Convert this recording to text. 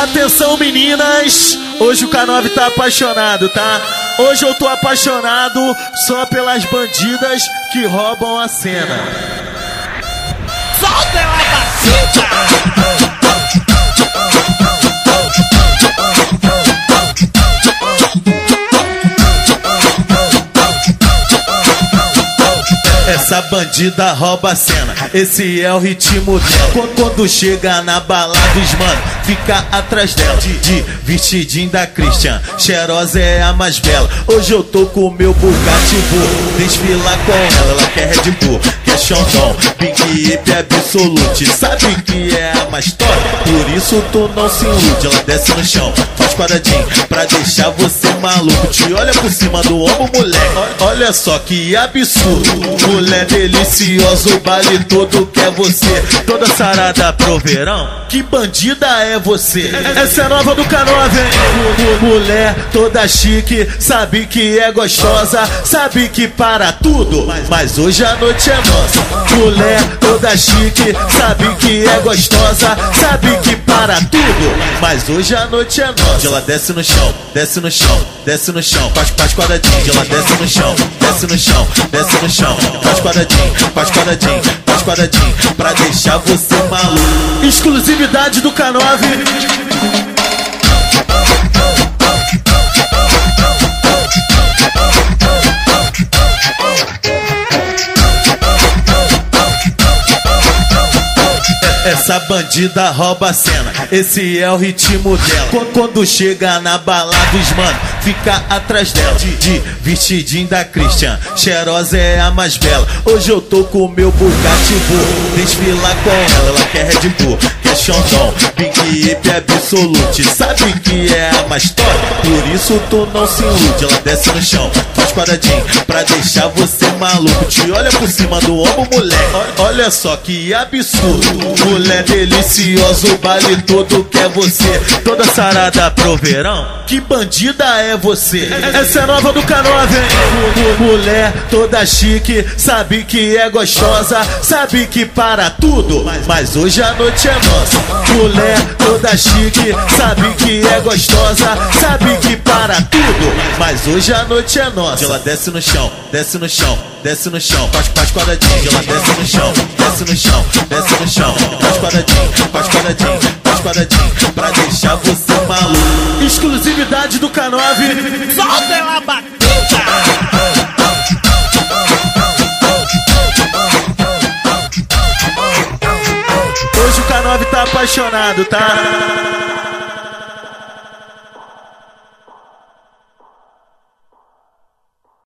Atenção meninas, hoje o K9 tá apaixonado, tá? Hoje eu tô apaixonado só pelas bandidas que roubam a cena. Solta ela, bacita! Essa bandida rouba a cena, esse é o ritmo dela. Quando chega na balada, os mano fica atrás dela. De vestidinho da Christian, cheirosa é a mais bela. Hoje eu tô com o meu Bugatti, vou desfilar com ela. Ela quer Red Bull, quer Xandão, Pink Hip Absolute. Sabe que é a mais top, por isso tu não se ilude. Ela desce no chão, faz quadradinho pra deixar você maluco. Te olha por cima do ombro, moleque, olha só que absurdo. Mulher deliciosa, o baile todo quer você, toda sarada pro verão. Que bandida é você? Essa é nova do K9, hein? Mulher toda chique, sabe que é gostosa, sabe que para tudo, mas hoje a noite é nossa. Mulher toda chique, sabe que é gostosa, sabe que para tudo, mas hoje a noite é nossa. Ela desce no chão, desce no chão, desce no chão, faz quadradinho. Ela desce no chão, desce no chão, desce no chão, faz quadradinho, faz quadradinho, faz quadradinho, pra deixar você maluco. Exclusividade do K9. Essa bandida rouba a cena, esse é o ritmo dela. Quando chega na balada, os mano fica atrás dela. De vestidinho da Christian, cheirosa é a mais bela. Hoje eu tô com o meu Bugatti, vou desfilar com ela. Ela quer Red Bull, quer Xandão, Pink Hip Absolute. Sabe que é a mais top, por isso tu não se ilude. Ela desce no chão, faz quadradinho pra deixar você maluco. Te olha por cima do ombro, moleque, olha só que absurdo. Mulher deliciosa, o baile todo quer você, toda sarada pro verão. Que bandida é você? Essa é nova do K9, hein? Mulher toda chique, sabe que é gostosa, sabe que para tudo, mas hoje a noite é nossa. Mulher toda chique, sabe que é gostosa, sabe que para tudo, mas hoje a noite é nossa. Ela desce no chão, desce no chão, desce no chão, faz quadradinho. Ela desce no chão, desce no chão, desce no chão, faz quadradinho, faz quadradinho, faz quadradinho, pra deixar você maluco. Exclusividade do K9. Solta ela, bacita! Hoje o K9 tá apaixonado, tá?